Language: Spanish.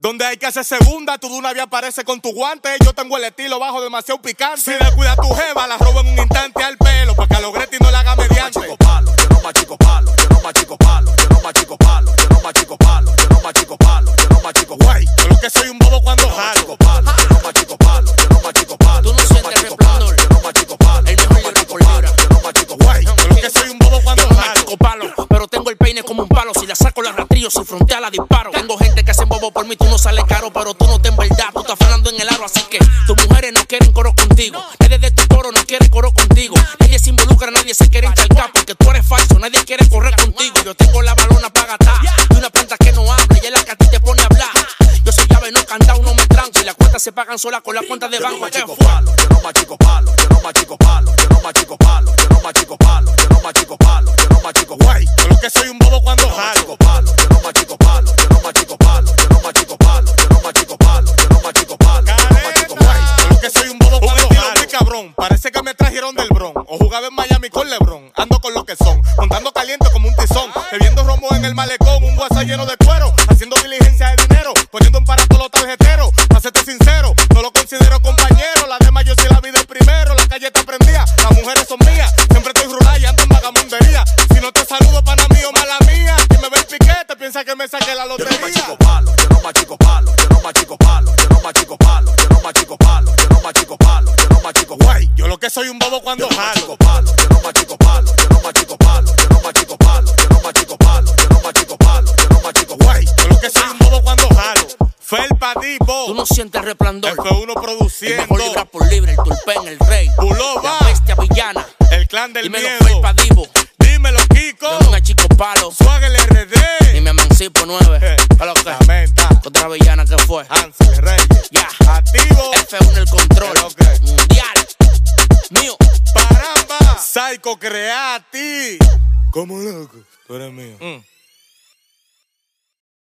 Donde hay que hacer segunda, tú de una vez aparece con tu guante. Yo tengo el estilo bajo demasiado picante. Si descuida tu jeva, la robo en un instante al pelo, pa' que a los Gretti no la haga mediante. Yo no machico palo, yo no machico palo, yo no machico palo, yo no machico palo, yo no machico palo, yo no machico guay. Yo lo que soy un bobo cuando jalo. Yo no machico palo, yo no machico palo. Tú no sientes resplandor. Yo no machico palo, el mejor libra por libra. Yo no machico guay. Yo lo que soy un bobo cuando jalo. jalo. Palo, pero tengo el peine como un palo. Si la saco la rastrillo, si frontea la disparo. Tengo gente que hacen bobo por mí, tú no sales caro, pero tú no te en verdad. Tú estás frenando en el aro, así que tus mujeres no quieren coro contigo. Nadie de tu coro no quiere coro contigo. Nadie se involucra, nadie se quiere encharcar, porque tú eres falso, nadie quiere correr contigo. Yo tengo la balona para gastar y una planta que no habla, y es la que a ti te pone a hablar. Yo soy llave, no canta, uno me tranco, y las cuentas se pagan solas con las cuentas de banco. Yo no machico palo, yo no machico palo, yo no machico palo, yo no machico palo, yo no machico palo, yo no machico guay. Yo lo que soy un bobo cuando jalo. Yo no machico palo, yo no machico palo, yo no machico palo, yo no machico palo, yo no machico palo, yo no machico guay. Yo lo que soy un bobo cuando jalo. Muy cabrón, parece que me trajeron del Bronx o jugaba en Miami con LeBron. Ando con lo que son, montando caliente como un tizón, bebiendo romo en el malecón, un WhatsApp lleno de cuero, haciendo diligencia de dinero, poniendo en para todos los tarjeteros. Para serte sincero, no lo considero compañero. La demás yo sí la vida primero, la calle está prendida, las mujeres son mías. Siempre estoy rural y ando en vagamundería. Si no te saludo, pana mío, mala mía. Si me ve el piquete, piensa que me saqué la lotería. Yo no machico palo, yo no machico palo, yo no machico palo, yo no machico palo, yo no machico palo, yo no machico palo, yo no machico guay. Yo lo que soy un bobo cuando jalo. Yo no machico palo, yo no machico palo, yo no machico palo, yo no machico palo, yo no machico palo, yo no machico guay. Yo lo que soy un bobo cuando jalo. Felpa Dipo. Tú no sientes resplandor. F1 produciendo. El mejor libra por libra, el Tulpen, el rey. Bulova. La bestia villana. El clan del Dímelo, miedo. Felpa Divo. Dímelo, Kiko. Yo no machico palo. Swag el RD. Y me emancipo 9. A lo que. Lamenta. Otra villana que fue. Hansel Reyes. Ya. Activo. F1 el control. Mundial. Mío. Paramba. Psycho Creati. Como loco. Tú eres mío.